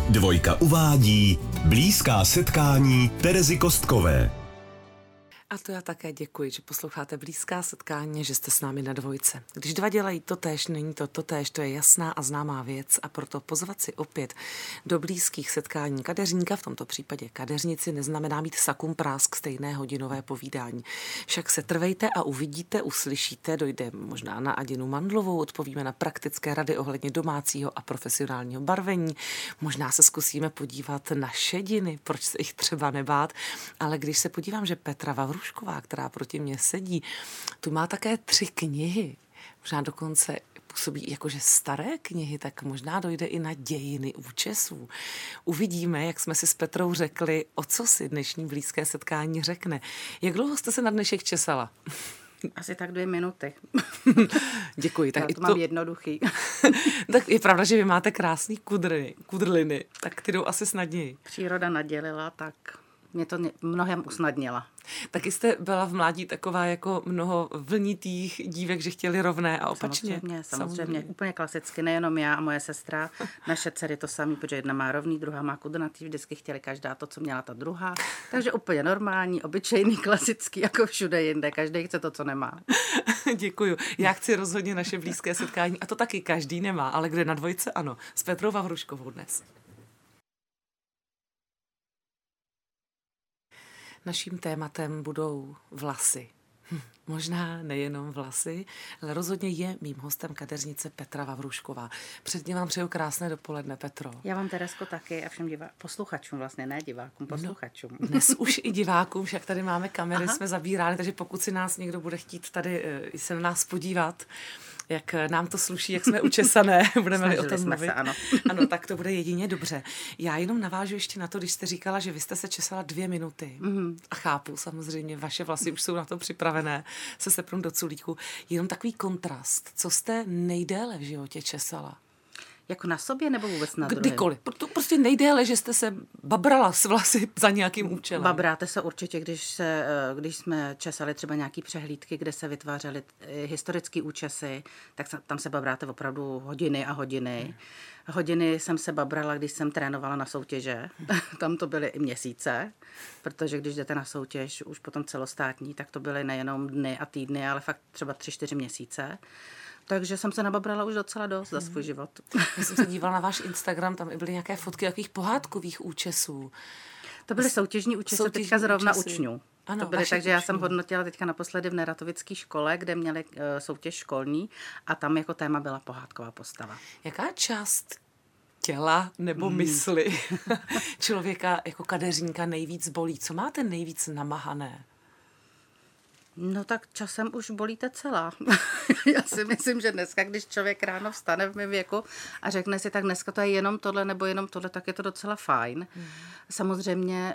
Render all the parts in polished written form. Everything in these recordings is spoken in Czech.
Dvojka uvádí blízká setkání Terezy Kostkové. A to já také děkuji, že posloucháte blízká setkání, že jste s námi na Dvojce. Když dva dělají totéž, není to totéž, to je jasná a známá věc a proto pozvat si opět do blízkých setkání kadeřníka, v tomto případě kadeřnici, neznamená mít sakum prásk stejné hodinové povídání. Však se trvejte a uvidíte, uslyšíte, dojde možná na Adinu Mandlovou, odpovíme na praktické rady ohledně domácího a profesionálního barvení, možná se zkusíme podívat na šediny, proč se jich třeba nebát, ale když se podívám, že Petra Vavrušková, která proti mně sedí, tu má také 3 knihy. Možná dokonce působí jakože staré knihy, tak možná dojde i na dějiny účesů. Uvidíme, jak jsme si s Petrou řekli, o co si dnešní blízké setkání řekne. Jak dlouho jste se na dnešek česala? Asi tak 2 minuty. Děkuji. Tak já to mám jednoduchý. Tak je pravda, že vy máte krásný kudrliny, tak ty jdou asi snadněji. Příroda nadělila, tak mě to mnohem usnadnila. Taky jste byla v mládí taková jako mnoho vlnitých dívek, že chtěli rovné a opačně? Samozřejmě. Úplně klasicky, nejenom já a moje sestra. Naše dcery to samý, protože jedna má rovný, druhá má kudrnatý, vždycky chtěli každá to, co měla ta druhá. Takže úplně normální, obyčejný, klasický, jako všude jinde. Každý chce to, co nemá. Děkuju. Já chci rozhodně naše blízké setkání a to taky každý nemá, ale kde na Dvojce ano. S Petrou Vavruškovou dnes. Naším tématem budou vlasy. Možná nejenom vlasy, ale rozhodně je mým hostem kadeřnice Petra Vavrušková. Předně vám přeju krásné dopoledne, Petro. Já vám, Teresko, taky a všem posluchačům, vlastně ne divákům, posluchačům. No, dnes už i divákům, však tady máme kamery, jsme zabírali, takže pokud si nás někdo bude chtít tady se na nás podívat, jak nám to sluší, jak jsme učesané, budeme-li o tom mluvit. Ano, tak to bude jedině dobře. Já jenom navážu ještě na to, když jste říkala, že vy jste se česala 2 minuty. A chápu, samozřejmě, vaše vlasy už jsou na to připravené se sepnout do culíku. Jenom takový kontrast. Co jste nejdéle v životě česala? Jako na sobě nebo vůbec na druhé? Kdykoliv. Prostě nejdéle, že jste se babrala s vlasy za nějakým účelem. Babráte se určitě, když jsme česali třeba nějaký přehlídky, kde se vytvářely historické účesy, tak tam se babráte opravdu hodiny a hodiny. Hodiny jsem se babrala, když jsem trénovala na soutěže. Tam to byly i měsíce, protože když jdete na soutěž už potom celostátní, tak to byly nejenom dny a týdny, ale fakt třeba 3-4 měsíce. Takže jsem se nababrala už docela dost za svůj život. Já jsem se dívala na váš Instagram, tam i byly nějaké fotky takových pohádkových účesů. To byly soutěžní účesy, teďka zrovna učňů. Ano, to byly, takže já jsem hodnotila teďka naposledy v Neratovické škole, kde měli soutěž školní a tam jako téma byla pohádková postava. Jaká část těla nebo mysli člověka jako kadeřníka nejvíc bolí? Co máte nejvíc namahané? No tak časem už bolíte celá. Já si myslím, že dneska, když člověk ráno vstane v mém věku a řekne si, tak dneska to je jenom tohle nebo jenom tohle, tak je to docela fajn. Samozřejmě,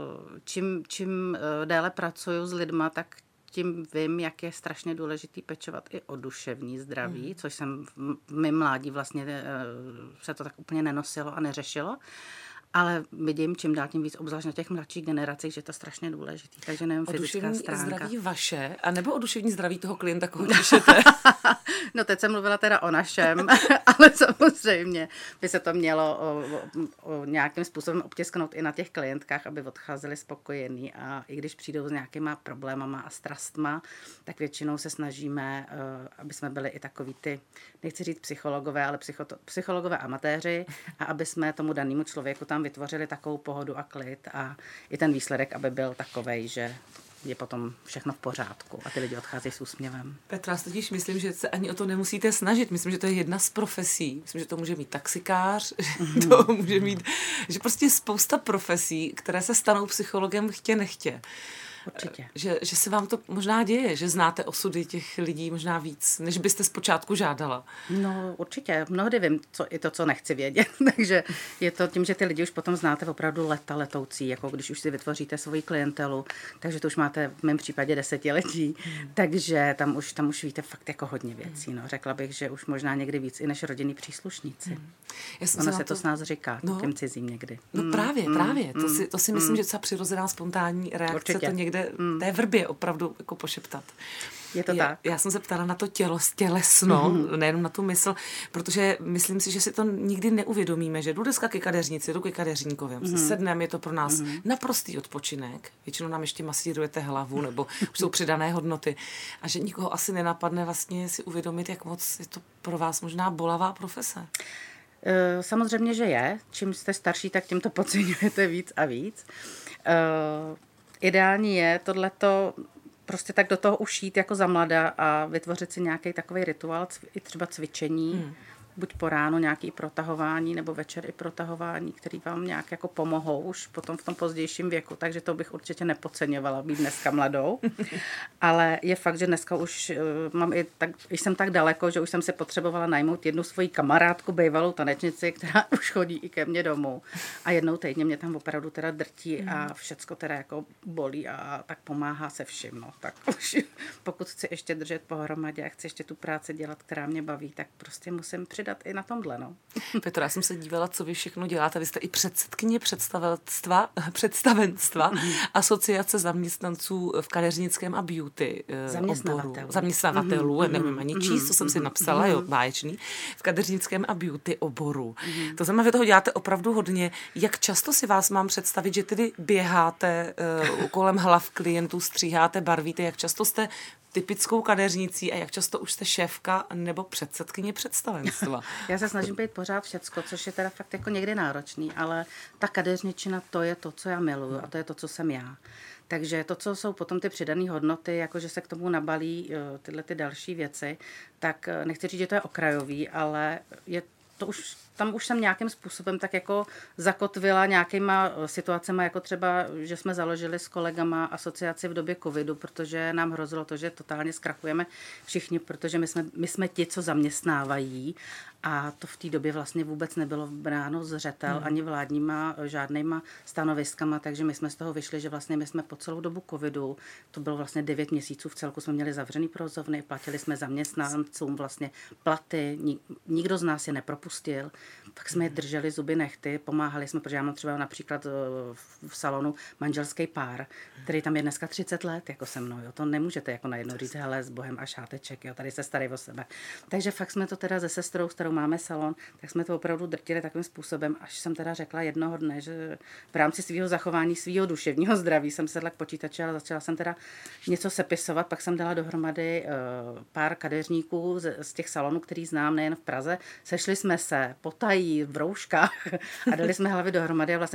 čím déle pracuju s lidma, tak tím vím, jak je strašně důležitý pečovat i o duševní zdraví, což jsem v mém mládí vlastně se to tak úplně nenosilo a neřešilo. Ale vidím čím dál tím víc, obzvlášť na těch mladších generacích, že je to strašně důležitý. Takže nevím, fyzická stránka. O duševní zdraví vaše, a nebo o duševní zdraví toho klienta, koho češete? No teď jsem mluvila teda o našem, ale samozřejmě by se to mělo o nějakým způsobem obtisknout i na těch klientkách, aby odcházeli spokojení. A i když přijdou s nějakýma problémama a strastma, tak většinou se snažíme, aby jsme byli i takový ty, nechci říct psychologové, ale psychologové amatéři a aby jsme tomu danému člověku tam vytvořili takovou pohodu a klid a i ten výsledek, aby byl takovej, že je potom všechno v pořádku a ty lidi odcházejí s úsměvem. Petra, totiž myslím, že se ani o to nemusíte snažit. Myslím, že to je jedna z profesí. Myslím, že to může mít taxikář, že to může mít, že prostě spousta profesí, které se stanou psychologem chtě nechtě. Určitě. Že se vám to možná děje, že znáte osudy těch lidí možná víc, než byste zpočátku žádala. No určitě, mnohdy vím co nechci vědět, takže je to tím, že ty lidi už potom znáte opravdu letoucí, jako když už si vytvoříte svoji klientelu, takže to už máte v mém případě 10letí, takže tam už víte fakt jako hodně věcí, no. Řekla bych, že už možná někdy víc i než rodinní příslušníci. Ono se to s nás říká, těm cizím někdy. No právě, to si myslím, že je přirozená spontánní reakce, určitě. To někdy někde v té vrbě opravdu jako pošeptat. Je to tak. Já jsem se ptala na to tělesno, nejenom na tu mysl, protože myslím si, že si to nikdy neuvědomíme, že jdu dneska ke kadeřnici, jdu ke kadeřníkovi, sedneme, je to pro nás naprostý odpočinek, většinou nám ještě masírujete hlavu, nebo už jsou přidané hodnoty a že nikoho asi nenapadne vlastně si uvědomit, jak moc je to pro vás možná bolavá profese. Samozřejmě, že je. Čím jste starší, tak tím to podceňujete víc a víc. Ideální je tohleto prostě tak do toho ušít jako za mlada a vytvořit si nějaký takový rituál, i třeba cvičení, buď po ránu nějaký protahování, nebo večer i protahování, který vám nějak jako pomohou už potom v tom pozdějším věku, takže to bych určitě nepodceňovala být dneska mladou. Ale je fakt, že dneska už jsem tak daleko, že už jsem si potřebovala najmout jednu svoji kamarádku, bývalou tanečnici, která už chodí i ke mně domů. A jednou týdně mě tam opravdu teda drtí a všecko teda jako bolí a tak pomáhá se vším. No. Tak už pokud chci ještě držet pohromadě a chci ještě tu práci dělat, která mě baví, tak prostě musím přidat i na tomhle. No. Petro, já jsem se dívala, co vy všechno děláte. Vy jste i předsedkyně představenstva Asociace zaměstnanců v kadeřnickém a beauty oboru. Zaměstnavatelů. Nevím ani číst, to jsem si napsala, jo, báječný. V kadeřnickém a beauty oboru. To znamená, že toho děláte opravdu hodně. Jak často si vás mám představit, že tedy běháte kolem hlav klientů, stříháte, barvíte, jak často jste typickou kadeřnicí a jak často už jste šéfka nebo předsedkyně představenstva? Já se snažím být pořád všecko, což je teda fakt jako někdy náročný, ale ta kadeřničina, to je to, co já miluju a to je to, co jsem já. Takže to, co jsou potom ty přidané hodnoty, jakože se k tomu nabalí tyhle ty další věci, tak nechci říct, že to je okrajový, ale je to už, tam už jsem nějakým způsobem tak jako zakotvila nějakýma situacemi, jako třeba, že jsme založili s kolegama asociaci v době covidu, protože nám hrozilo to, že totálně zkrachujeme všichni, protože my jsme ti, co zaměstnávají a to v té době vlastně vůbec nebylo bráno zřetel ani vládníma žádnýma stanoviskama, takže my jsme z toho vyšli, že vlastně my jsme po celou dobu covidu, to bylo vlastně 9 měsíců v celku, jsme měli zavřený provozovny, platili jsme zaměstnancům vlastně platy, nikdo z nás je nepropustil, pak jsme je drželi zuby nehty, pomáhali jsme, protože já mám třeba například v salonu manželský pár, který tam je dneska 30 let, jako se mnou, jo, to nemůžete jako najednou říct, hele, s Bohem a šáteček, jo, tady se starej o sebe. Takže fakt jsme to teda se sestrou, s kterou máme salon, tak jsme to opravdu drtili takovým způsobem, až jsem teda řekla jednoho dne, že v rámci svého zachování, svého duševního zdraví jsem sedla k počítači, ale začala jsem teda něco sepisovat, pak jsem dala dohromady pár kadeřníků z těch salonů, který znám nejen v Praze. Sešli jsme se potají v rouškách a dali jsme hlavy dohromady a vlastně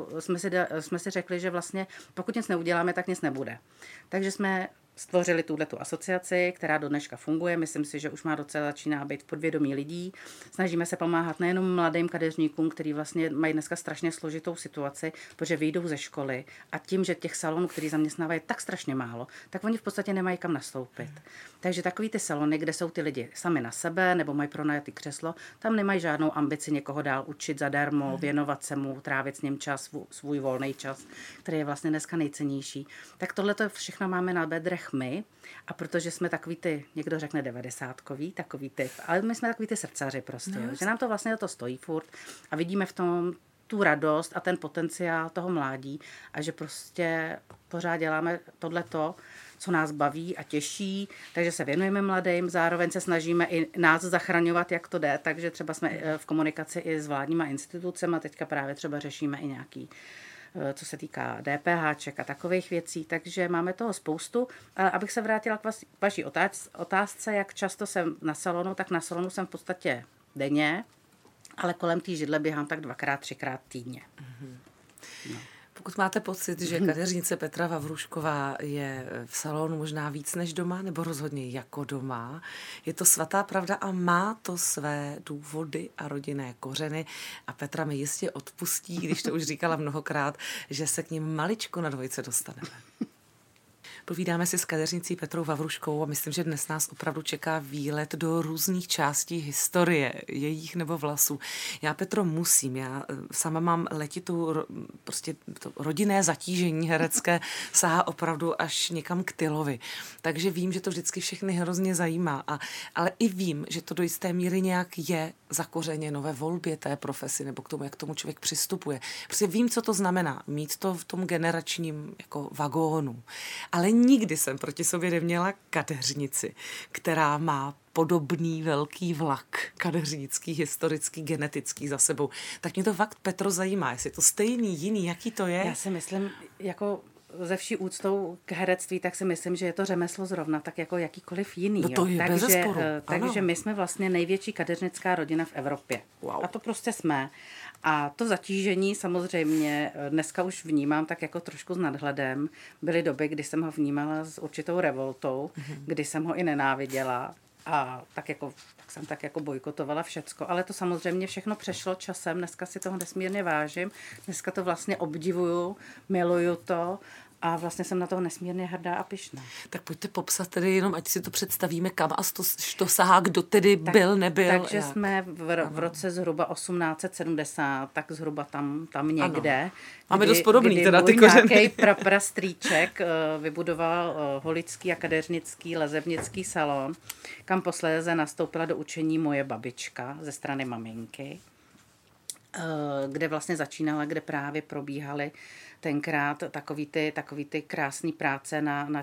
jsme si řekli, že vlastně pokud nic neuděláme, tak nic nebude. Takže jsme stvořili tuhletu asociaci, která do dneška funguje. Myslím si, že už má docela začíná být v podvědomí lidí. Snažíme se pomáhat nejenom mladým kadeřníkům, kteří vlastně mají dneska strašně složitou situaci, protože vyjdou ze školy a tím, že těch salonů, který zaměstnávají tak strašně málo, tak oni v podstatě nemají kam nastoupit. Takže takový ty salony, kde jsou ty lidi sami na sebe nebo mají pronajatý křeslo, tam nemají žádnou ambici někoho dál učit zadarmo, věnovat se mu, trávit s ním čas, svůj volný čas, který je vlastně dneska nejcennější. Tak tohle to všechno máme na bedrech my, a protože jsme takový ty, někdo řekne 90kový, takový typ, ale my jsme takový ty srdcaři prostě, no, že nám to vlastně to stojí furt a vidíme v tom tu radost a ten potenciál toho mládí a že prostě pořád děláme tohleto, co nás baví a těší, takže se věnujeme mladým, zároveň se snažíme i nás zachraňovat, jak to jde, takže třeba jsme v komunikaci i s vládníma institucemi, teďka právě třeba řešíme i nějaký co se týká DPHček a takových věcí, takže máme toho spoustu. Abych se vrátila k vaší otázce, jak často jsem na salonu, tak na salonu jsem v podstatě denně, ale kolem té židle běhám tak 2x, 3x týdně. No. Pokud máte pocit, že kadeřnice Petra Vavrušková je v salonu možná víc než doma, nebo rozhodně jako doma, je to svatá pravda a má to své důvody a rodinné kořeny a Petra mi jistě odpustí, když to už říkala mnohokrát, že se k ním maličko na dvojce dostaneme. Povídáme si s kadeřnicí Petrou Vavruškou a myslím, že dnes nás opravdu čeká výlet do různých částí historie, jejich nebo vlasů. Já, Petro, já sama mám letitou, prostě to rodinné zatížení herecké sahá opravdu až někam k Tylovi. Takže vím, že to vždycky všechny hrozně zajímá, ale i vím, že to do jisté míry nějak je zakořeněno ve volbě té profesi nebo k tomu, jak k tomu člověk přistupuje. Prostě vím, co to znamená, mít to v tom generačním jako vagónu. Ale nikdy jsem proti sobě neměla kadeřnici, která má podobný velký vlak kadeřnický, historický, genetický za sebou. Tak mě to fakt, Petro, zajímá, jestli je to stejný, jiný, jaký to je? Já si myslím, jako ze vší úctou k herectví, tak si myslím, že je to řemeslo zrovna tak jako jakýkoliv jiný. No to je bezesporu. Takže my jsme vlastně největší kadeřnická rodina v Evropě. Wow. A to prostě jsme. A to zatížení samozřejmě dneska už vnímám tak jako trošku s nadhledem. Byly doby, kdy jsem ho vnímala s určitou revoltou, kdy jsem ho i nenáviděla. A tak jsem tak jako bojkotovala všecko, ale to samozřejmě všechno přešlo časem, dneska si toho nesmírně vážím, dneska to vlastně obdivuju, miluju to a vlastně jsem na toho nesmírně hrdá a pyšná. Tak pojďte popsat tedy jenom, ať si to představíme, kam a to sahá, kdo tedy byl, nebyl. Takže jak? Jsme v roce zhruba 1870, tak zhruba tam někde. Máme dost podobný teda ty kořeny. Nějaký prastrýček vybudoval holický a kadeřnický lezebnický salon, kam posléze nastoupila do učení moje babička ze strany maminky, kde vlastně začínala, kde právě probíhaly tenkrát takový ty krásný práce na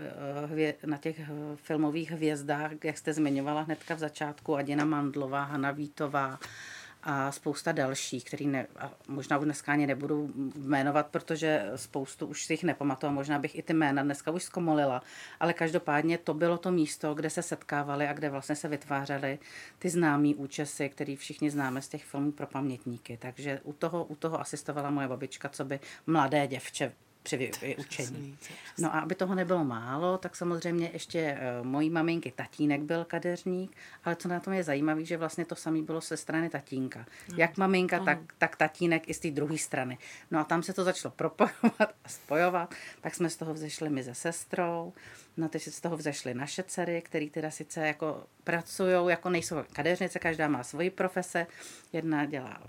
těch filmových hvězdách, jak jste zmiňovala hnedka v začátku, Adina Mandlová, Hana Vítová a spousta dalších, který možná už dneska ani nebudu jmenovat, protože spoustu už si jich nepamatuju, možná bych i ty jména dneska už zkomolila, ale každopádně to bylo to místo, kde se setkávali a kde vlastně se vytvářely ty známý účesy, který všichni známe z těch filmů pro pamětníky. Takže u toho asistovala moje babička, co by mladé děvče při vyučení. No a aby toho nebylo málo, tak samozřejmě ještě mojí maminky tatínek byl kadeřník, ale co na tom je zajímavé, že vlastně to samé bylo se strany tatínka. Jak maminka, tak tatínek i z té druhé strany. No a tam se to začalo propojovat a spojovat, tak jsme z toho vzešli my se sestrou, no teď z toho vzešly naše dcery, který teda sice jako pracujou, jako nejsou kadeřnice, každá má svoji profese, jedna dělá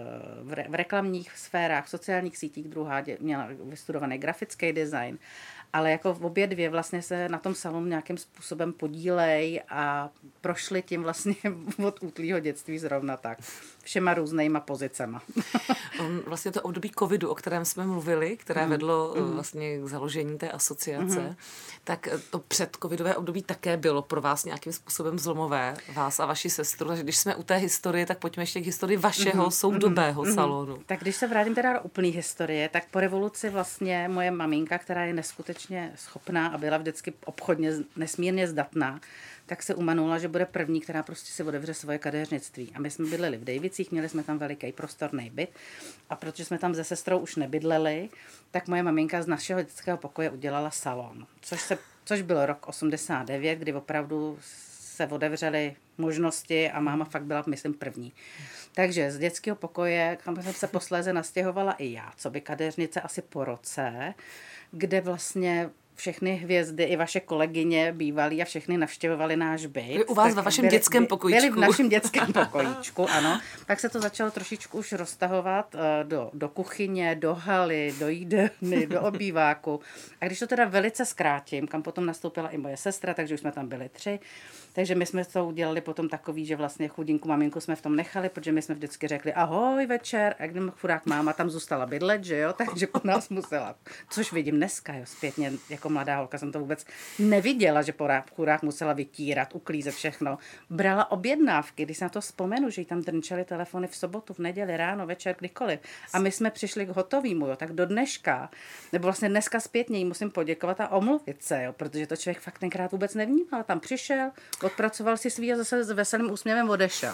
v reklamních sférách, v sociálních sítích, druhá měla vystudovaný grafický design, ale jako obě dvě vlastně se na tom salonu nějakým způsobem podílej a prošly tím vlastně od útlýho dětství zrovna tak. Všema různýma pozicema. Vlastně to období covidu, o kterém jsme mluvili, které vedlo vlastně k založení té asociace, tak to předcovidové období také bylo pro vás nějakým způsobem zlomové, vás a vaši sestru. Takže když jsme u té historie, tak pojďme ještě k historii vašeho soudobého salonu. Tak když se vrátím teda do úplný historie, tak po revoluci vlastně moje maminka, která je neskutečně schopná a byla vždycky obchodně nesmírně zdatná, tak se umanula, že bude první, která prostě si otevře svoje kadeřnictví. A my jsme bydleli v Dejvicích, měli jsme tam veliký prostorný byt a protože jsme tam se sestrou už nebydleli, tak moje maminka z našeho dětského pokoje udělala salon, což byl rok 89, kdy opravdu se otevřely možnosti a máma fakt byla, myslím, první. Takže z dětského pokoje, kam jsem se posléze nastěhovala i já, co by kadeřnice asi po roce, kde vlastně všechny hvězdy, i vaše kolegyně bývalí a všechny navštěvovali náš byt. Byli u vás ve vašem dětském pokojíčku. Byli v našem dětském pokojíčku, ano. Pak se to začalo trošičku už roztahovat do kuchyně, do haly, do jídelny, do obýváku. A když to teda velice zkrátím, kam potom nastoupila i moje sestra, takže už jsme tam byli 3, takže my jsme to udělali potom takový, že vlastně chudinku maminku jsme v tom nechali, protože my jsme vždycky řekli ahoj večer, a když chudák máma tam zůstala bydlet, že jo, takže po nás musela, což vidím dneska, jo, zpětně, jako mladá holka jsem to vůbec neviděla, že chudák musela vytírat, uklízet všechno. Brala objednávky, když se na to vzpomenu, že jí tam drnčely telefony v sobotu, v neděli, ráno, večer, kdykoliv. A my jsme přišli k hotovýmu, jo, tak do dneška, nebo vlastně dneska zpětně jí musím poděkovat a omluvit se, jo, protože to člověk fakt tenkrát vůbec nevnímal, tam přišel, odpracoval si svý a zase s veselým úsměvem odešel.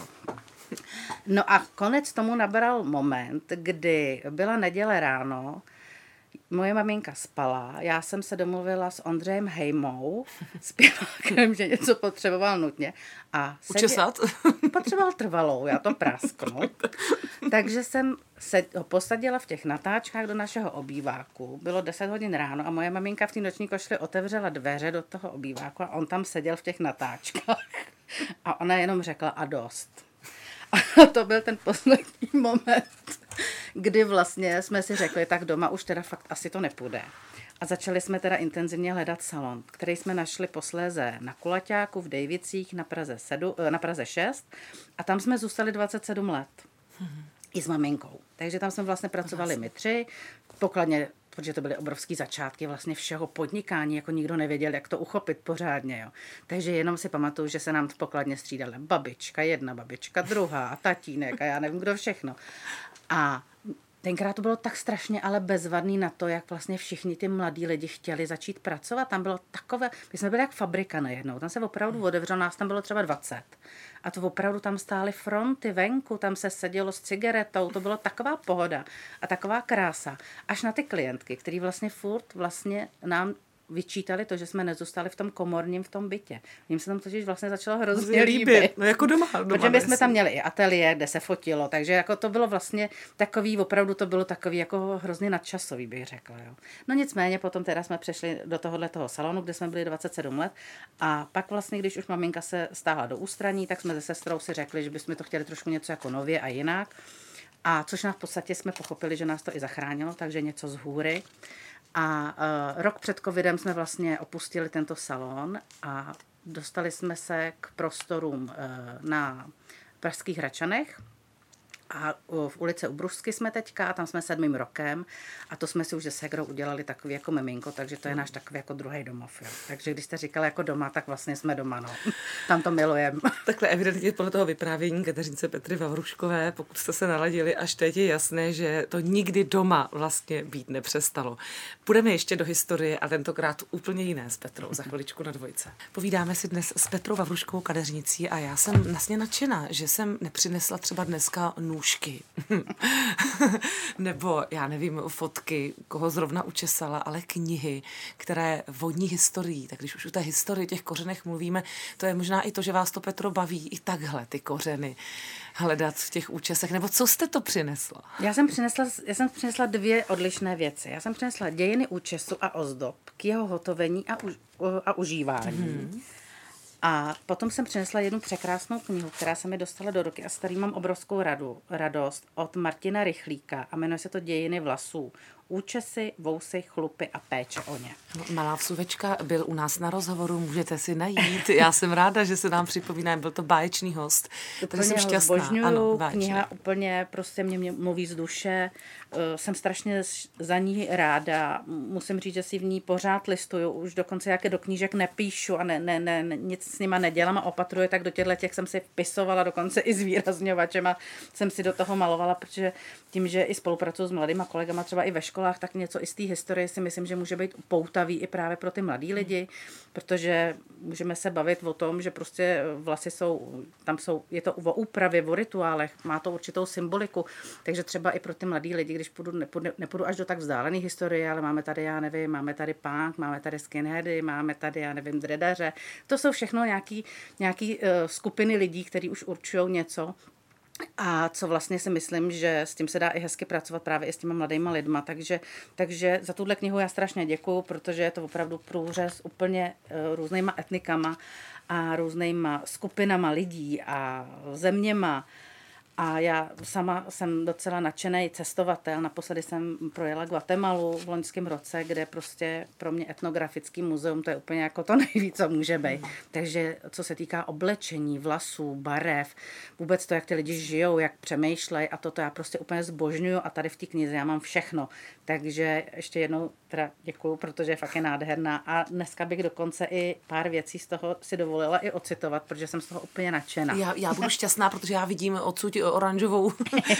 No a konec tomu nabral moment, kdy byla neděle ráno, moje maminka spala, já jsem se domluvila s Ondřejem Hejmou, zpěvákem, že něco potřeboval nutně. A Učesat? Potřeboval trvalou, já to prasknu. Takže jsem ho posadila v těch natáčkách do našeho obýváku. Bylo 10 hodin ráno a moje maminka v té noční košli otevřela dveře do toho obýváku a on tam seděl v těch natáčkách. A ona jenom řekla a dost. A to byl ten poslední moment, kdy vlastně jsme si řekli, tak doma už teda fakt asi to nepůjde. A začali jsme teda intenzivně hledat salon, který jsme našli posléze na Kulaťáku v Dejvicích na Praze 6 a tam jsme zůstali 27 let. I s maminkou. Takže tam jsme vlastně pracovali my 3, pokladně, protože to byly obrovský začátky vlastně všeho podnikání, jako nikdo nevěděl, jak to uchopit pořádně. Jo. Takže jenom si pamatuju, že se nám v pokladně střídala babička, jedna babička, druhá, a tatínek a já nevím, kdo všechno. A tenkrát to bylo tak strašně ale bezvadný na to, jak vlastně všichni ty mladí lidi chtěli začít pracovat. Tam bylo takové, my jsme byli jak fabrika najednou, tam se opravdu otevřelo, nás tam bylo třeba 20. A to opravdu tam stály fronty venku, tam se sedělo s cigaretou, to bylo taková pohoda a taková krása. Až na ty klientky, který vlastně furt vlastně nám vyčítali to, že jsme nezůstali v tom komorním v tom bytě. Jím se tam totiž vlastně začalo hrozně líbit. No jako doma Protože my jsme tam měli i ateliér, kde se fotilo, takže jako to bylo vlastně takový, opravdu to bylo takový jako hrozně nadčasový, bych řekla. Jo. No nicméně potom teda jsme přešli do toho salonu, kde jsme byli 27 let a pak vlastně, když už maminka se stáhla do ústraní, tak jsme se sestrou si řekli, že bychom to chtěli trošku něco jako nově a jinak. A což nás v podstatě jsme pochopili, že nás to i zachránilo, takže něco z hůry. A rok před covidem jsme vlastně opustili tento salon a dostali jsme se k prostorům na pražských Hradčanech a v ulici u Bružsky jsme teďka, tam jsme 7. rokem a to jsme si už se ségrou udělali takový jako miminko, takže to je náš takový jako druhý domov. Jo. Takže když jste říkala jako doma, tak vlastně jsme doma, no. Tam to milujeme. Takhle evidentně podle toho vyprávění Kateřince Petry Vavruškové, pokud jste se naladili, až teď je jasné, že to nikdy doma vlastně být nepřestalo. Půjdeme ještě do historie a tentokrát úplně jiné s Petrou, za chviličku na dvojce. Povídáme si dnes s Petrou Vavruškovou Kadeřnicí a já jsem vlastně nadšená, že jsem nepřinesla třeba dneska nůžky. Nebo, já nevím, fotky, koho zrovna učesala, ale knihy, které vodní historií. Tak když už o té historii, těch kořenech mluvíme, to je možná i to, že vás to, Petro, baví i takhle ty kořeny hledat v těch účesech. Nebo co jste to přinesla? Já jsem přinesla 2 odlišné věci. Já jsem přinesla dějiny účesu a ozdob k jeho hotovení a užívání. A potom jsem přinesla jednu překrásnou knihu, která se mi dostala do ruky a s který mám obrovskou radost od Martina Rychlíka a jmenuje se to Dějiny vlasů. Účesy, vousy, chlupy a péče o ně. Malá vsuvečka byl u nás na rozhovoru, můžete si najít. Já jsem ráda, že se nám připomíná, byl to báječný host. Takže jsem šťastná. Zbožňuju, kniha úplně prostě mě mluví z duše. Jsem strašně za ní ráda. Musím říct, že si v ní pořád listuju. Už dokonce jaké do knížek nepíšu a nic s nima nedělám a opatruju, tak do těch jsem si vpisovala, dokonce i zvýrazňovačem a jsem si do toho malovala, protože tím, že i spolupracuju s mladýma kolegama třeba i ve školách, tak něco i z té historie si myslím, že může být poutavý i právě pro ty mladý lidi, protože můžeme se bavit o tom, že prostě vlasy je to o úpravě, o rituálech, má to určitou symboliku, takže třeba i pro ty mladý lidi, když nepůjdu až do tak vzdálené historie, ale máme tady, já nevím, máme tady punk, máme tady skinheady, máme tady, já nevím, dredaře, to jsou všechno nějaký skupiny lidí, kteří už určují něco. A co vlastně si myslím, že s tím se dá i hezky pracovat právě i s těma mladýma lidma. Takže za tuhle knihu já strašně děkuju, protože je to opravdu průřez úplně různýma etnikama a různýma skupinama lidí a zeměma. A já sama jsem docela nadšený cestovatel. Naposledy jsem projela Guatemalu v loňském roce, kde prostě pro mě etnografický muzeum, to je úplně jako to nejvíc, co může být. Takže co se týká oblečení, vlasů, barev, vůbec to, jak ty lidi žijou, jak přemýšlejí a toto já prostě úplně zbožňuju a tady v té knize já mám všechno. Takže ještě jednou teda děkuju, protože fakt je nádherná a dneska bych dokonce i pár věcí z toho si dovolila i ocitovat, protože jsem z toho úplně nadšená. Já budu šťastná, protože já vidím odsud oranžovou,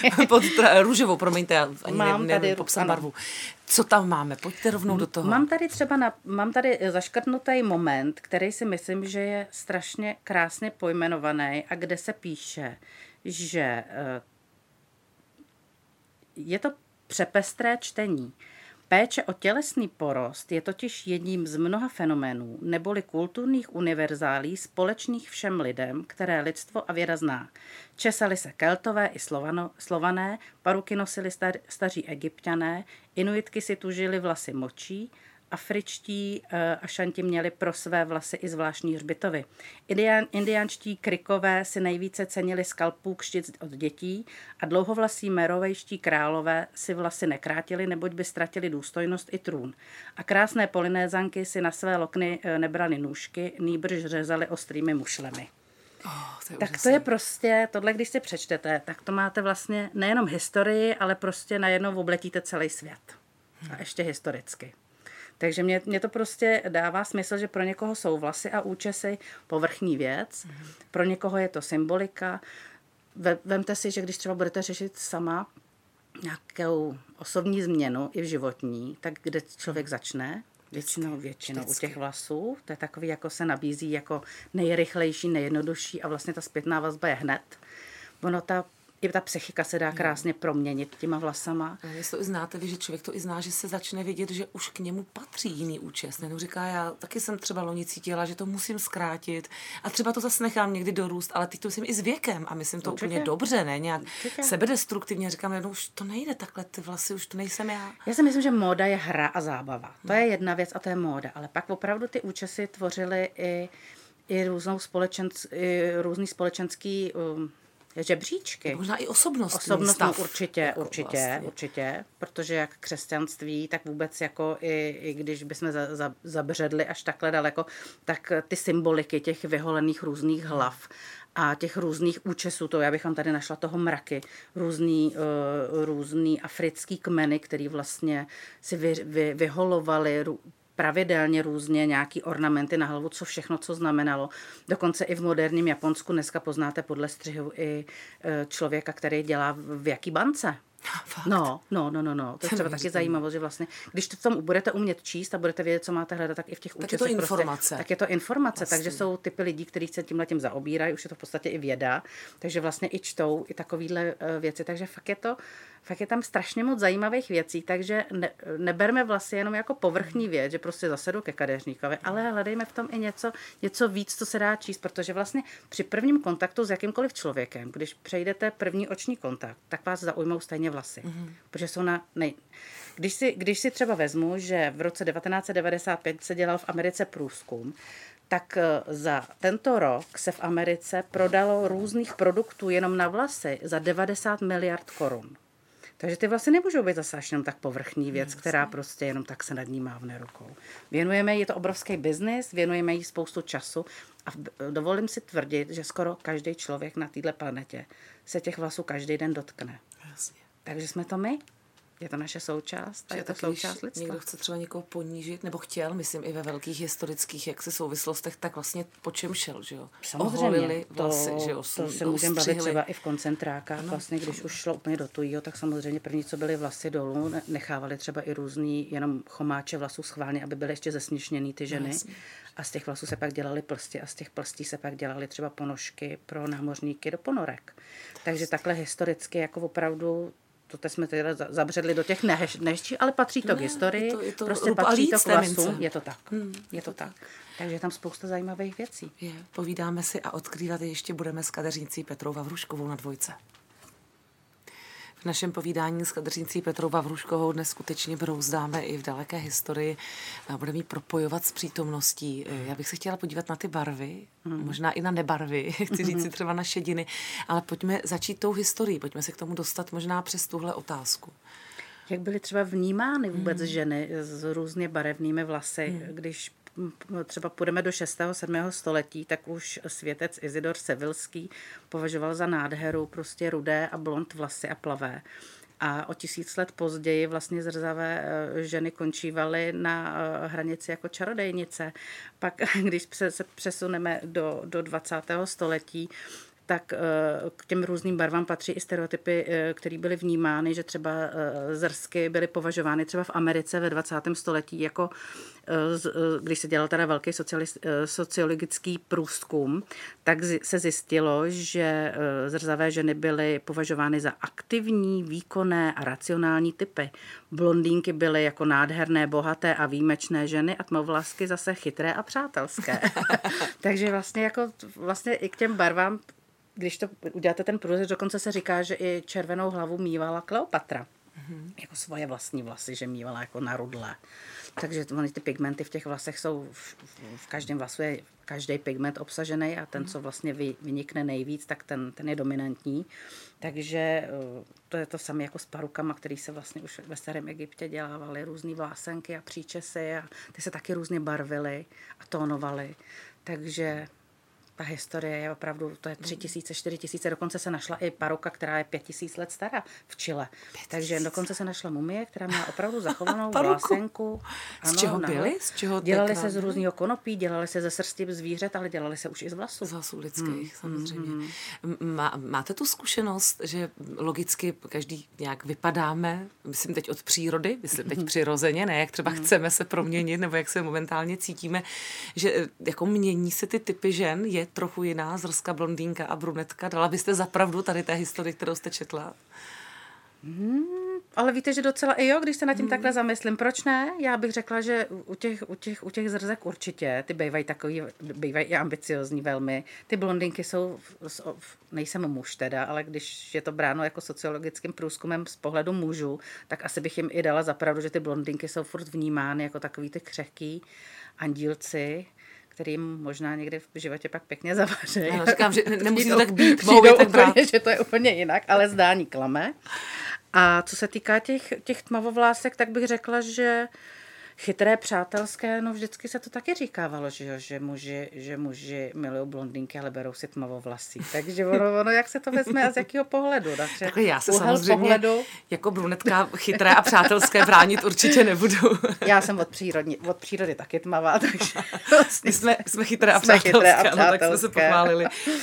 růžovou, promiňte, já ani nevím popsat barvu. Co tam máme? Pojďte rovnou do toho. Mám tady zaškrtnutý moment, který si myslím, že je strašně krásně pojmenovaný a kde se píše, že je to přepestré čtení. Péče o tělesný porost je totiž jedním z mnoha fenoménů neboli kulturních univerzálí společných všem lidem, které lidstvo a věda zná. Česali se Keltové i Slované, paruky nosili staří Egypťané, Inuitky si tužili vlasy močí, Afričtí Ašanti měli pro své vlasy i zvláštní hřbitovy. Indiánští Krikové si nejvíce cenili skalpů kštic od dětí a dlouhovlasí merovejští králové si vlasy nekrátili, neboť by ztratili důstojnost i trůn. A krásné Polynézanky si na své lokny nebrali nůžky, nýbrž řezali ostrými mušlemi. Tak to je prostě, tohle když si přečtete, tak to máte vlastně nejenom historii, ale prostě najednou obletíte celý svět. A ještě historicky. Takže mě to prostě dává smysl, že pro někoho jsou vlasy a účesy povrchní věc, pro někoho je to symbolika. Vemte si, že když třeba budete řešit sama nějakou osobní změnu i v životní, tak kde člověk začne? Většinou u těch vlasů. To je takový, jako se nabízí jako nejrychlejší, nejjednodušší a vlastně ta zpětná vazba je hned. I ta psychika se dá krásně proměnit těma vlasama. Jestli to i znáte vy, že člověk to i zná, že se začne vědět, že už k němu patří jiný účes. Nebo říká, já taky jsem třeba loni cítila, že to musím zkrátit a třeba to zase nechám někdy dorůst, ale teď to myslím i s věkem a myslím to úplně dobře, ne? Nějak sebedestruktivně. Říkám, jednou už to nejde takhle, ty vlasy, už to nejsem já. Já si myslím, že móda je hra a zábava. To je jedna věc a to je móda, ale pak opravdu ty účesy tvořily i různý společenský žebříčky. Možná i osobnostní stav. Určitě, protože jak křesťanství, tak vůbec jako i když bychom zabředli až takhle daleko, tak ty symboliky těch vyholených různých hlav a těch různých účesů, to já bych tady našla toho mraky, různý africký kmeny, který vlastně si vyholovali pravidelně různě nějaký ornamenty na hlavu, co všechno, co znamenalo. Dokonce i v moderním Japonsku dneska poznáte podle střihu i člověka, který dělá v jaký bance. No. To je třeba taky zajímavost, že vlastně, když to v tom budete umět číst a budete vědět, co máte hledat, tak i v těch účesech. Tak je to informace. Tak je to informace, vlastně. Takže jsou typy lidí, kteří se tímhletím zaobírají, už je to v podstatě i věda, takže vlastně i čtou i takovýhle věci, takže fakt je tam strašně moc zajímavých věcí, takže neberme vlastně jenom jako povrchní věc, že prostě zasedu ke kadeřníkovi, ale hledejme v tom i něco víc, co se dá číst, protože vlastně při prvním kontaktu s jakýmkoliv člověkem, když přejdete první oční kontakt, tak vás zaujmou stejně vlasy, protože jsou Když si třeba vezmu, že v roce 1995 se dělal v Americe průzkum, tak za tento rok se v Americe prodalo různých produktů jenom na vlasy za 90 miliard korun. Takže ty vlasy nemůžou být zase až jenom tak povrchní věc, která prostě jenom tak se nad ní mávne rukou. Je to obrovský biznis, věnujeme jí spoustu času a dovolím si tvrdit, že skoro každý člověk na této planetě se těch vlasů každý den dotkne. Jasně. Takže jsme to my. Je to naše součást a je to součást lidstva. Někdo chce třeba někoho ponížit, nebo chtěl, myslím i ve velkých historických souvislostech, tak vlastně po čem šel, že jo? Samozřejmě, vlasy, že jo? To se můžeme bavit třeba i v koncentrákách, vlastně když už šlo úplně do tujího, tak samozřejmě první, co byly vlasy dolů, nechávali třeba i různý jenom chomáče vlasů schválně, aby byly ještě zesměšněný ty ženy. No, a z těch vlasů se pak dělaly plsti a z těch plstí se pak dělaly třeba ponožky pro námořníky do ponorek. Takže takhle historicky jako opravdu to jsme teda zabředli do těch nehezčí, ale patří to k historii, prostě patří to k vlasům, je to tak. Je to tak. Takže je tam spousta zajímavých věcí. Povídáme si a odkrývat ještě budeme s kadeřnicí Petrou Vavruškovou na Dvojce. V našem povídání s kadeřnicí Petrou Vavruškovou dnes skutečně brouzdáme i v daleké historii a budeme ji propojovat s přítomností. Já bych se chtěla podívat na ty barvy, možná i na nebarvy, chci říct si třeba na šediny, ale pojďme začít tou historií, pojďme se k tomu dostat možná přes tuhle otázku. Jak byly třeba vnímány vůbec ženy s různě barevnými vlasy, když třeba půjdeme do 6. 7. století, tak už světec Izidor Sevilský považoval za nádheru prostě rudé a blond vlasy a plavé. A o 1000 let později vlastně zrzavé ženy končívaly na hranici jako čarodejnice. Pak, když se přesuneme do 20. století, tak k těm různým barvám patří i stereotypy, které byly vnímány, že třeba zrsky byly považovány třeba v Americe ve 20. století jako, když se dělal teda velký sociologický průzkum, tak se zjistilo, že zrzavé ženy byly považovány za aktivní, výkonné a racionální typy. Blondýnky byly jako nádherné, bohaté a výjimečné ženy a tmavovlasky zase chytré a přátelské. Takže vlastně i k těm barvám, když to uděláte ten průřez, dokonce se říká, že i červenou hlavu mívala Kleopatra. Jako svoje vlastní vlasy, že mívala jako narudlé. Takže ty pigmenty v těch vlasech jsou, v každém vlasu je každý pigment obsažený a ten, co vlastně vynikne nejvíc, tak ten je dominantní. Takže to je to samé jako s parukama, který se vlastně už ve starém Egyptě dělávaly různý vlásenky a příčesy a ty se taky různě barvily a tónovaly. Takže ta historie je opravdu, to je 3000, 4000, dokonce se našla i paruka, která je 5000 let stará v Chile. Takže dokonce se našla mumie, která měla opravdu zachovanou vlásenku. Z čeho byly? Z čeho dělali se z různého konopí, dělali se ze srsti zvířat, ale dělali se už i z vlasů. Z vlasů lidských, samozřejmě. Máte tu zkušenost, že logicky každý nějak vypadáme, myslím teď od přírody, myslím teď přirozeně, ne jak třeba chceme se proměnit, nebo jak se momentálně cítíme, že jako mění se ty typy žen, je trochu jiná zrska, blondýnka a brunetka. Dala byste za pravdu tady té historii, kterou jste četla? Ale víte, že docela i jo, když se nad tím takhle zamyslím. Proč ne? Já bych řekla, že u těch zrzek určitě, ty bývají i ambiciozní velmi. Ty blondýnky jsou, nejsem muž teda, ale když je to bráno jako sociologickým průzkumem z pohledu mužů, tak asi bych jim i dala za pravdu, že ty blondýnky jsou furt vnímány jako takový ty křehký andílci, kterým možná někdy v životě pak pěkně zavařejí. Já říkám, že nemusí to tak být, mohou je tak brát. Že to je úplně jinak, ale zdání klame. A co se týká těch tmavovlásek, tak bych řekla, že chytré, přátelské, no vždycky se to taky říkávalo, že muži milují blondýnky, ale berou si tmavovlasí. Takže ono, jak se to vezme a z jakého pohledu. Takhle já se samozřejmě jako brunetka chytré a přátelské bránit určitě nebudu. Já jsem od přírody taky tmavá, takže vlastně jsme chytré a přátelské, tak jsme se pochválili.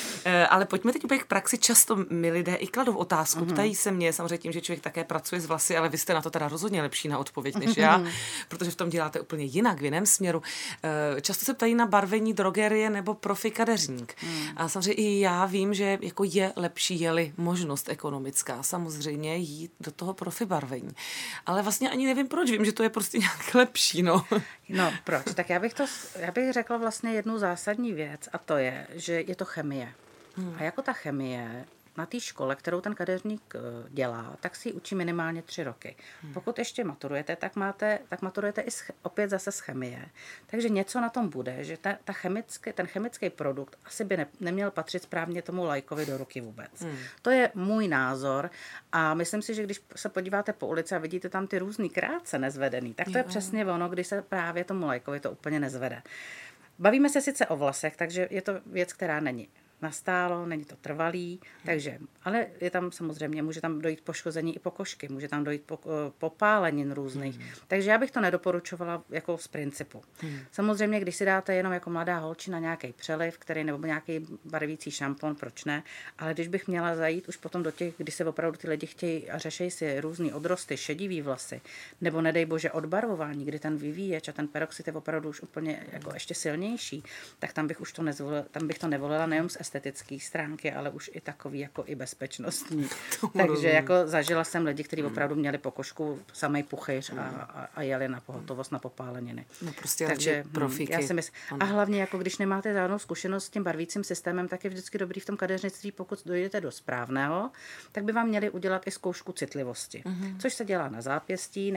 Ale pojďme teď úplně k praxi. Často mi lidé i kladou otázku, ptají se mě, samozřejmě tím, že člověk také pracuje s vlasy, ale vy jste na to teda rozhodně lepší na odpověď než já, protože v tom děláte úplně jinak, v jiném směru. Často se ptají na barvení drogerie nebo profi kadeřník. A samozřejmě i já vím, že jako je lepší, je-li možnost ekonomická, samozřejmě jít do toho profi barvení. Ale vlastně ani nevím proč, vím, že to je prostě nějak lepší, no. No, proč? Tak já bych řekla vlastně jednu zásadní věc a to je, že je to chemie. A jako ta chemie na té škole, kterou ten kadeřník dělá, tak si ji učí minimálně 3 roky. Pokud ještě maturujete, tak maturujete i opět zase z chemie. Takže něco na tom bude, že ten chemický produkt asi by neměl patřit správně tomu laikovi do ruky vůbec. To je můj názor a myslím si, že když se podíváte po ulici a vidíte tam ty různý krátce nezvedený, tak to je přesně ono, když se právě tomu laikovi to úplně nezvede. Bavíme se sice o vlasech, takže je to věc, která není nastálo, není to trvalý, takže, ale je tam samozřejmě, může tam dojít poškození i pokožky, může tam dojít popálenin různých. Takže já bych to nedoporučovala jako z principu. Samozřejmě, když si dáte jenom jako mladá holčina nějaký přeliv, nebo nějaký barvící šampon, proč ne, ale když bych měla zajít už potom do těch, kdy se opravdu ty lidi chtějí a řeší si různý odrosty, šedivý vlasy, nebo nedej bože odbarvování, kdy ten vyvíječ a ten peroxid je opravdu už úplně jako ještě silnější, tak tam bych to nevolila nejenom z estetické stránky, ale už i takový jako i bezpečnostní. Takže jako zažila jsem lidi, kteří opravdu měli pokožku samej puchyř a jeli na pohotovost na popáleniny. No prostě takže profíky. Já si myslím. A hlavně jako když nemáte žádnou zkušenost s tím barvícím systémem, tak je vždycky dobrý v tom kadeřnictví, pokud dojdete do správného, tak by vám měli udělat i zkoušku citlivosti. Což se dělá na zápěstí,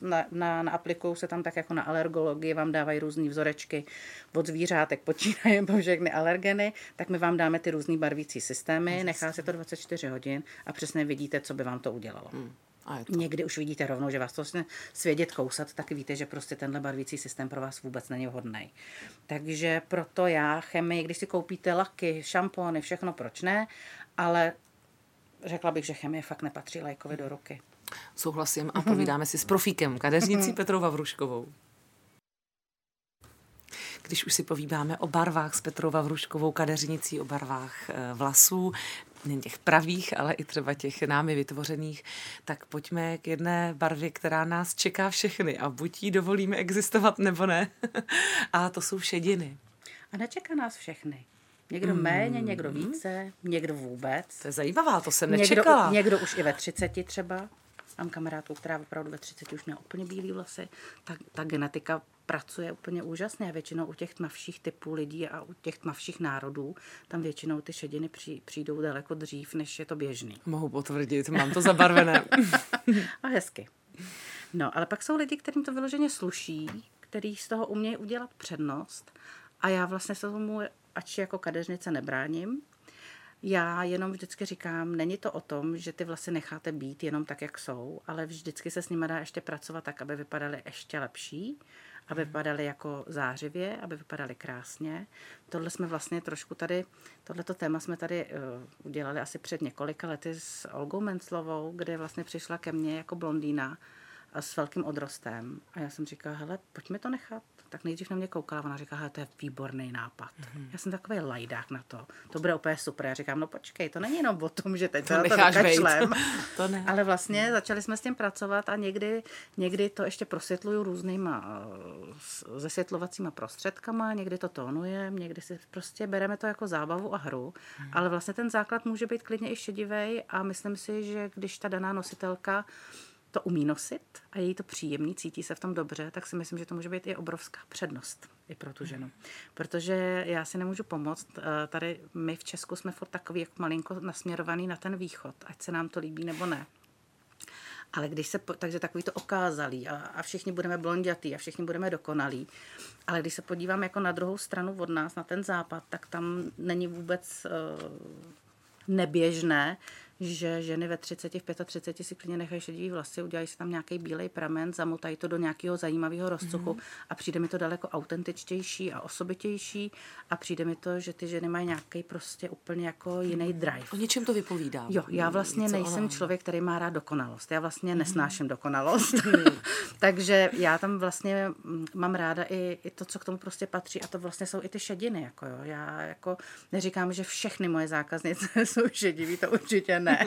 na aplikou se tam tak jako na alergologii vám dávají různý vzorečky od zvířátek, počínají po všechny alergeny, tak my vám dáme ty různý barvící systémy, nechá se to 24 hodin a přesně vidíte, co by vám to udělalo. Někdy už vidíte rovnou, že vás to svědět kousat, tak víte, že prostě tenhle barvící systém pro vás vůbec není vhodný. Takže proto já chemii, když si koupíte laky, šampony, všechno, proč ne, ale řekla bych, že chemie fakt nepatří laikovi do ruky. Souhlasím a povídáme si s profíkem, kadeřnicí Petrou Vavruškovou. když už si povídáme o barvách s Petrou Vavruškovou, kadeřnicí, o barvách vlasů, nejen těch pravých, ale i třeba těch námi vytvořených, tak pojďme k jedné barvě, která nás čeká všechny a buď jí dovolíme existovat, nebo ne. A to jsou šediny. A nečeká nás všechny. Někdo méně, někdo více, někdo vůbec. To je zajímavá, to jsem nečekala. Někdo už i ve 30 třeba. Mám kamarádku, která opravdu ve 30 už měla úplně bílý vlasy. Ta genetika pracuje úplně úžasně. Většinou u těch tmavších typů lidí a u těch tmavších národů tam většinou ty šediny přijdou daleko dřív, než je to běžný. Mohu potvrdit, mám to zabarvené. A hezky. No, ale pak jsou lidi, kterým to vyloženě sluší, který z toho umějí udělat přednost. A já vlastně se tomu, ač jako kadeřnice, nebráním. Já jenom vždycky říkám, není to o tom, že ty vlasy necháte být jenom tak, jak jsou, ale vždycky se s nimi dá ještě pracovat tak, aby vypadaly ještě lepší, aby vypadaly jako zářivě, aby vypadaly krásně. Tohle jsme vlastně trošku tady, tohleto téma jsme tady udělali asi před několika lety s Olgou Menclovou, kde vlastně přišla ke mně jako blondýna s velkým odrostem. A já jsem říkala, hele, pojďme to nechat. Tak nejdřív na mě koukala, ona říká, hele, to je výborný nápad. Já jsem takový lajdák na to. To bude úplně super. Já říkám, no počkej, to není jenom o tom, že teď to vykašlem. To ne. Ale vlastně začali jsme s tím pracovat a někdy to ještě prosvětluju různýma zesvětlovacíma prostředkama, někdy to tónujeme, někdy si prostě bereme to jako zábavu a hru, ale vlastně ten základ může být klidně i šedivej a myslím si, že když ta daná nositelka to umí nosit a je jí to příjemný, cítí se v tom dobře, tak si myslím, že to může být i obrovská přednost i pro tu ženu. Protože já si nemůžu pomoct, tady my v Česku jsme furt takový jako malinko nasměrovaný na ten východ, ať se nám to líbí nebo ne. Ale takže takový to okázalý a všichni budeme blondětý a všichni budeme dokonalí. Ale když se podívám jako na druhou stranu od nás, na ten západ, tak tam není vůbec neběžné, že ženy ve 30, v 35 si klidně nechají šedivý vlasy, udělají si tam nějaký bílej pramen, zamotají to do nějakého zajímavého rozcuchu a přijde mi to daleko autentičtější a osobitější a přijde mi to, že ty ženy mají nějaký prostě úplně jako jiný drive. O něčem to vypovídá. Jo, já vlastně nejsem člověk, který má rád dokonalost. Já vlastně nesnáším dokonalost. Takže já tam vlastně mám ráda i to, co k tomu prostě patří a to vlastně jsou i ty šediny. Jako jo. Já jako neříkám, že všechny moje zákaznice jsou šedivý, to určitě ne.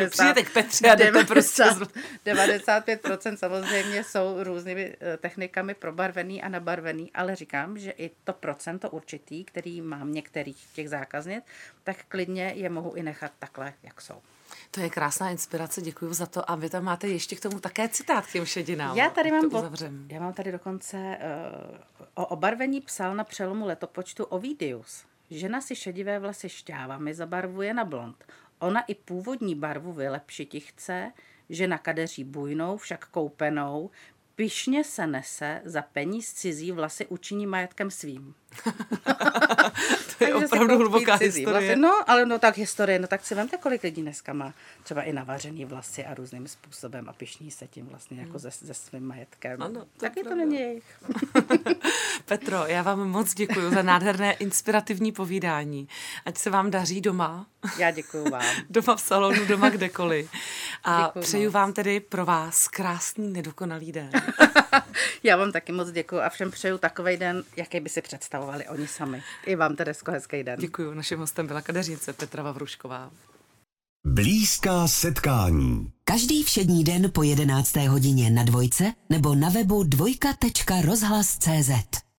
95% samozřejmě jsou různými technikami probarvený a nabarvený, ale říkám, že i to procento určitý, který mám některých těch zákaznic, tak klidně je mohu i nechat takhle, jak jsou. To je krásná inspirace, děkuji za to. A vy tam máte ještě k tomu také citát k těm šedinám. Já mám tady dokonce o obarvení psal na přelomu letopočtu Ovidius. Žena si šedivé vlasy šťávami zabarvuje na blond. Ona i původní barvu vylepšiti chce, žena kadeří bujnou, však koupenou, pyšně se nese, za peníz cizí vlasy učiní majetkem svým. To je opravdu hluboká historie. Vlasy. No, ale tak historie, tak si vemte, kolik lidí dneska má třeba i navařený vlasy a různým způsobem a pyšní se tím vlastně jako se svým majetkem. Ano, taky to není jejich. Petro, já vám moc děkuji za nádherné inspirativní povídání. Ať se vám daří doma. Já děkuji vám. Doma v salonu, doma kdekoliv. A děkuju přeju moc. vám tedy pro vás krásný, nedokonalý den. Já vám taky moc děkuji a všem přeju takovej den, jaký by si představovali oni sami. I vám, Teresko, hezký den. Děkuji. Naším hostem byla kadeřnice Petra Vavrušková. Blízká setkání. Každý všední den po 11. hodině na Dvojce nebo na webu dvojka.rozhlas.cz.